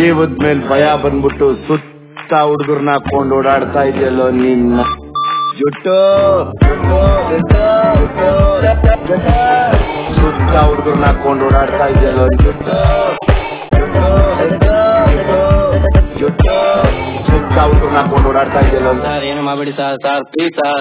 ಜೀವದ ಮೇಲೆ ಭಯ ಬಂದ್ಬಿಟ್ಟು ಸುತ್ತ ಹುಡುಗರ್ನ ಹಾಕೊಂಡು ಓಡಾಡ್ತಾ ಇದೆಯಲ್ಲೋ ನಿನ್ನ ಜುಟ್ಟು ಸುತ್ತ ಹುಡುಗರ್ನ ಹಾಕೊಂಡು ಓಡಾಡ್ತಾ ಇದೆಯಲ್ಲೋ ಜುಟ್ಟು ಸುತ್ತ ಹುಡುಗರ್ನ ಹಾಕೊಂಡು ಓಡಾಡ್ತಾ ಇದೆಯಲ್ಲೋ ಸರ್. ಏನು ಮಾಡ್ಬೇಡಿ ಸರ್, ಸರ್ ಪ್ಲೀಸ್ ಸರ್.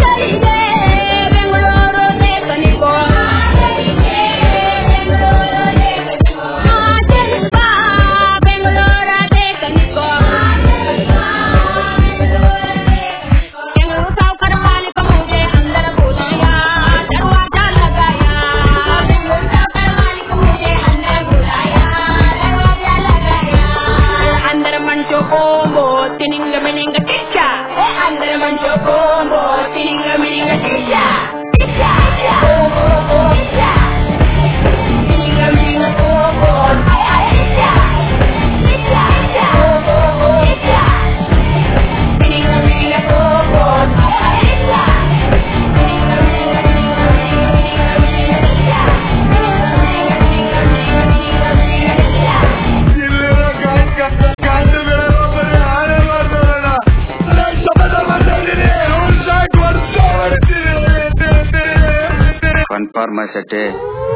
ಸೆಟ್ಟೆ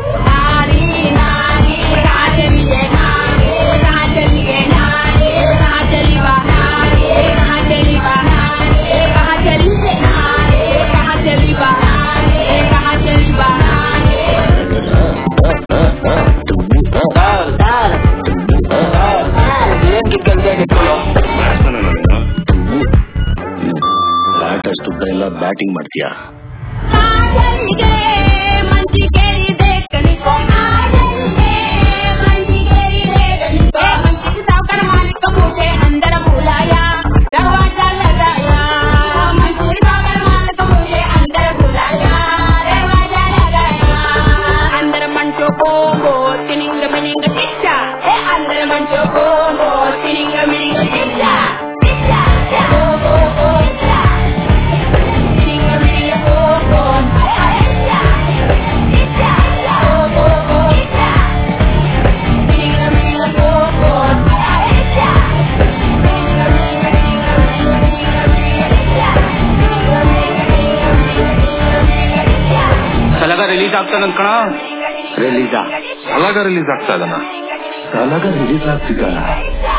ಬ್ಯಾಟಿಂಗ್ ಮಾಡ್ತೀಯಾ? ರಿಲೀಸ್ ಆಗ್ತಾನ ಕಣ. ರಿಲೀಸ್ ಆಗ್ತಾ ಇದನ್ನ. ರಿಲೀಸ್ ಆಗ್ತಿದ್ದ